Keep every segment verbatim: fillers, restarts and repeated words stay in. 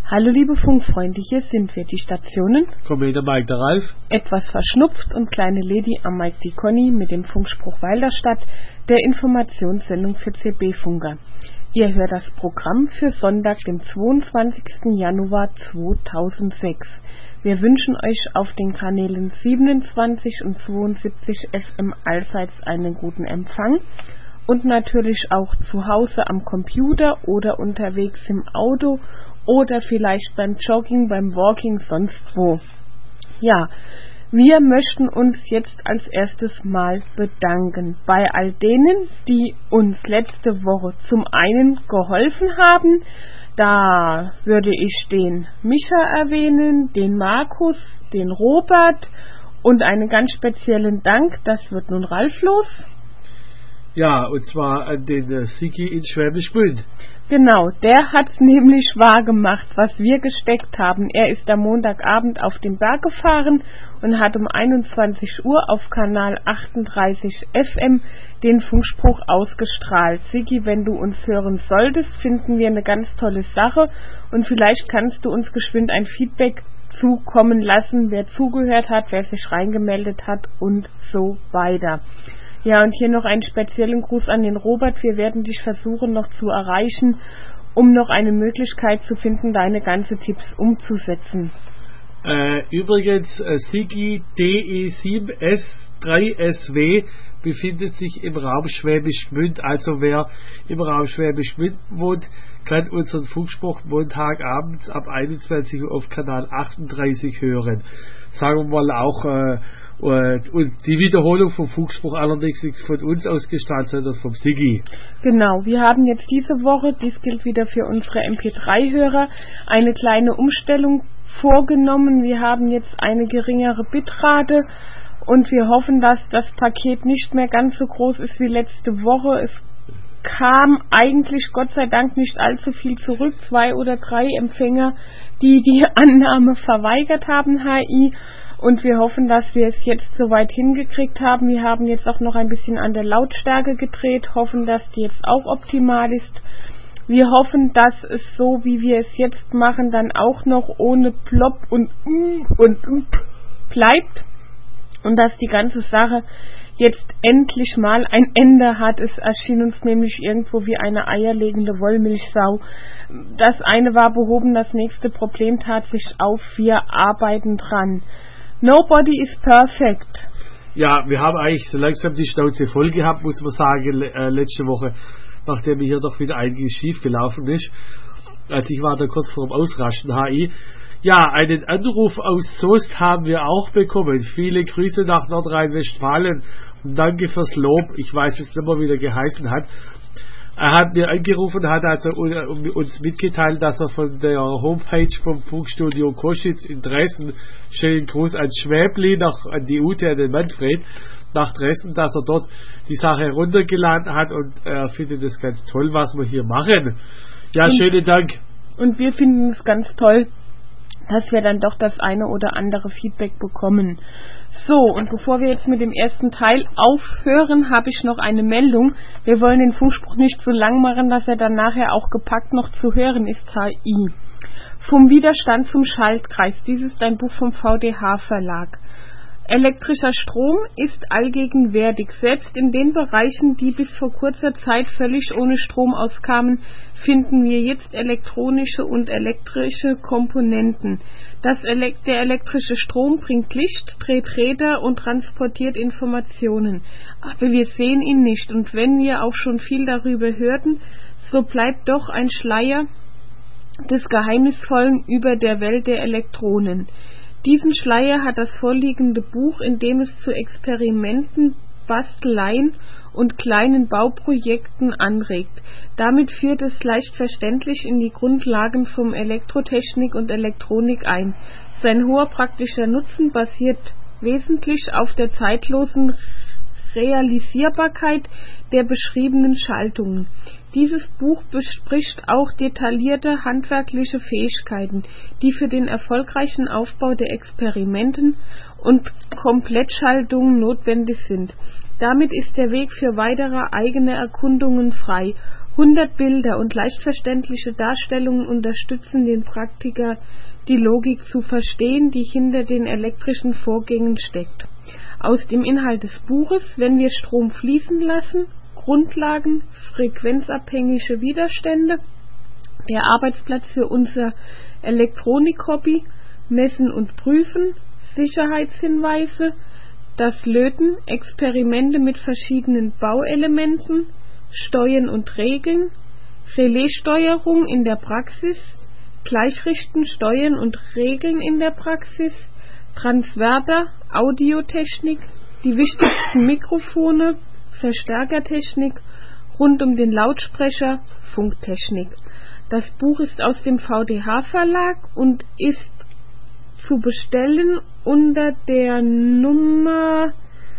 Hallo liebe Funkfreunde, hier sind wir, die Stationen. Kommender Mike der Ralf. Etwas verschnupft und kleine Lady am Mike die Conny mit dem Funkspruch Walderstadt, der Informationssendung für C B-Funker. Ihr hört das Programm für Sonntag, den zweiundzwanzigsten Januar zweitausendsechs. Wir wünschen euch auf den Kanälen siebenundzwanzig und zweiundsiebzig F M allseits einen guten Empfang und natürlich auch zu Hause am Computer oder unterwegs im Auto oder vielleicht beim Jogging, beim Walking, sonst wo. Ja, wir möchten uns jetzt als erstes Mal bedanken bei all denen, die uns letzte Woche zum einen geholfen haben. Da würde ich den Micha erwähnen, den Markus, den Robert und einen ganz speziellen Dank, das wird nun Ralf los. Ja, und zwar an den äh, Sigi in Schwäbisch Gmünd. Genau, der hat's nämlich wahr gemacht, was wir gesteckt haben. Er ist am Montagabend auf den Berg gefahren und hat um einundzwanzig Uhr auf Kanal achtunddreißig F M den Funkspruch ausgestrahlt. Sigi, wenn du uns hören solltest, finden wir eine ganz tolle Sache und vielleicht kannst du uns geschwind ein Feedback zukommen lassen, wer zugehört hat, wer sich reingemeldet hat und so weiter. Ja, und hier noch einen speziellen Gruß an den Robert. Wir werden dich versuchen noch zu erreichen, um noch eine Möglichkeit zu finden, deine ganzen Tipps umzusetzen. Äh, übrigens, äh, Sigi D E sieben S drei S W befindet sich im Raum Schwäbisch Gmünd. Also wer im Raum Schwäbisch Gmünd wohnt, kann unseren Funkspruch Montagabends ab einundzwanzig Uhr auf Kanal achtunddreißig hören. Sagen wir mal auch äh, Und, und die Wiederholung vom Funkspruch allerdings nichts von uns ausgestrahlt, sondern vom Sigi. Genau, wir haben jetzt diese Woche, dies gilt wieder für unsere M P drei Hörer, eine kleine Umstellung vorgenommen. Wir haben jetzt eine geringere Bitrate und wir hoffen, dass das Paket nicht mehr ganz so groß ist wie letzte Woche. Es kam eigentlich Gott sei Dank nicht allzu viel zurück, zwei oder drei Empfänger, die die Annahme verweigert haben, H I. Und wir hoffen, dass wir es jetzt soweit hingekriegt haben. Wir haben jetzt auch noch ein bisschen an der Lautstärke gedreht, hoffen, dass die jetzt auch optimal ist. Wir hoffen, dass es so, wie wir es jetzt machen, dann auch noch ohne Plop und und bleibt. Und dass die ganze Sache jetzt endlich mal ein Ende hat. Es erschien uns nämlich irgendwo wie eine eierlegende Wollmilchsau. Das eine war behoben, das nächste Problem tat sich auf. Wir arbeiten dran. Nobody is perfect. Ja, wir haben eigentlich so langsam die Schnauze voll gehabt, muss man sagen, äh, letzte Woche, nachdem mir hier doch wieder einiges schief gelaufen ist. Also ich war da kurz vor dem Ausrasten, H I. Ja, einen Anruf aus Soest haben wir auch bekommen. Viele Grüße nach Nordrhein-Westfalen und danke fürs Lob. Ich weiß jetzt nicht mehr, wie der geheißen hat. Er hat mir angerufen, hat also uns mitgeteilt, dass er von der Homepage vom Funkstudio Koschitz in Dresden, schönen Gruß an Schwäbli, nach, an die Ute, an den Manfred, nach Dresden, dass er dort die Sache heruntergeladen hat und er findet es ganz toll, was wir hier machen. Ja, und, schönen Dank. Und wir finden es ganz toll, dass wir dann doch das eine oder andere Feedback bekommen. So, und bevor wir jetzt mit dem ersten Teil aufhören, habe ich noch eine Meldung. Wir wollen den Funkspruch nicht so lang machen, dass er dann nachher auch gepackt noch zu hören ist, H I. Vom Widerstand zum Schaltkreis. Dies ist ein Buch vom V D H Verlag. Elektrischer Strom ist allgegenwärtig. Selbst in den Bereichen, die bis vor kurzer Zeit völlig ohne Strom auskamen, finden wir jetzt elektronische und elektrische Komponenten. Das Elek- der elektrische Strom bringt Licht, dreht Räder und transportiert Informationen. Aber wir sehen ihn nicht. Und wenn wir auch schon viel darüber hörten, so bleibt doch ein Schleier des Geheimnisvollen über der Welt der Elektronen. Diesen Schleier hat das vorliegende Buch, in dem es zu Experimenten, Basteleien und kleinen Bauprojekten anregt. Damit führt es leicht verständlich in die Grundlagen von Elektrotechnik und Elektronik ein. Sein hoher praktischer Nutzen basiert wesentlich auf der zeitlosen Realisierbarkeit der beschriebenen Schaltungen. Dieses Buch bespricht auch detaillierte handwerkliche Fähigkeiten, die für den erfolgreichen Aufbau der Experimenten und Komplettschaltungen notwendig sind. Damit ist der Weg für weitere eigene Erkundungen frei. hundert Bilder und leicht verständliche Darstellungen unterstützen den Praktiker, die Logik zu verstehen, die hinter den elektrischen Vorgängen steckt. Aus dem Inhalt des Buches, wenn wir Strom fließen lassen, Grundlagen, frequenzabhängige Widerstände, der Arbeitsplatz für unser Elektronik-Hobby, Messen und Prüfen, Sicherheitshinweise, das Löten, Experimente mit verschiedenen Bauelementen, Steuern und Regeln, Relaissteuerung in der Praxis, Gleichrichten, Steuern und Regeln in der Praxis, Transverter, Audiotechnik, die wichtigsten Mikrofone, Verstärkertechnik, rund um den Lautsprecher, Funktechnik. Das Buch ist aus dem V D H-Verlag und ist zu bestellen unter der Nummer,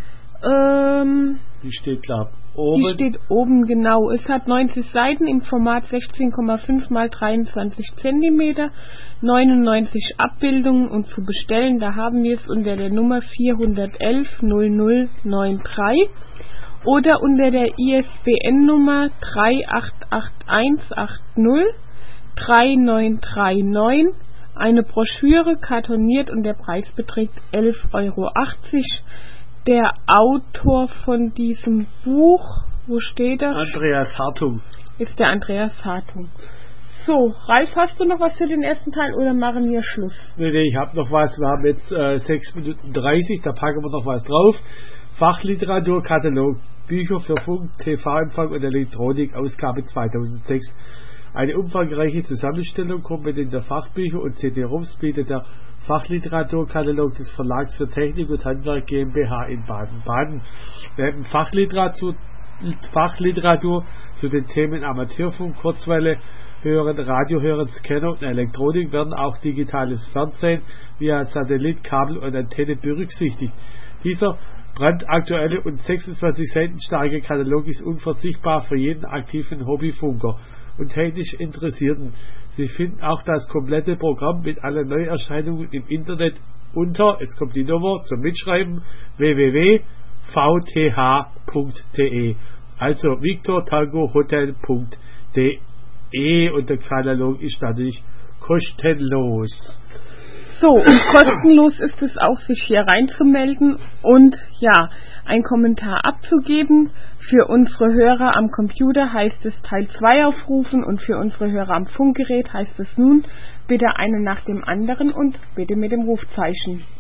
ähm, die steht, glaube ich, oben. Die steht oben, genau. Es hat neunzig Seiten im Format sechzehn Komma fünf mal dreiundzwanzig Zentimeter, neunundneunzig Abbildungen und zu bestellen, da haben wir es unter der Nummer vierhundertelf null null neununddreißig oder unter der I S B N-Nummer drei acht acht eins acht null drei neun drei neun. Eine Broschüre, kartoniert, und der Preis beträgt elf Euro achtzig. Der Autor von diesem Buch, wo steht er? Andreas Hartung. Ist der Andreas Hartung. So, Ralf, hast du noch was für den ersten Teil oder machen wir Schluss? Nee, nee, ich habe noch was. Wir haben jetzt äh, sechs Minuten dreißig, da packen wir noch was drauf. Fachliteraturkatalog, Bücher für Funk, T V-Empfang und Elektronik, Ausgabe zweitausendsechs. Eine umfangreiche Zusammenstellung kompetenter Fachbücher und C D-ROMs bietet der Fachliteraturkatalog des Verlags für Technik und Handwerk GmbH in Baden-Baden. Neben Fachliteratur, Fachliteratur zu den Themen Amateurfunk, Kurzwelle hören, Radio hören, Scanner und Elektronik werden auch digitales Fernsehen via Satellit, Kabel und Antenne berücksichtigt. Dieser brandaktuelle und sechsundzwanzig Seiten starke Katalog ist unverzichtbar für jeden aktiven Hobbyfunker und technisch Interessierten. Sie finden auch das komplette Programm mit allen Neuerscheinungen im Internet unter, jetzt kommt die Nummer zum Mitschreiben, w w w punkt v t h punkt d e, also Victor Tango Hotel punkt d e, und der Katalog ist natürlich kostenlos. So, und kostenlos ist es auch, sich hier reinzumelden und ja, einen Kommentar abzugeben. Für unsere Hörer am Computer heißt es Teil zwei aufrufen und für unsere Hörer am Funkgerät heißt es nun bitte einen nach dem anderen und bitte mit dem Rufzeichen.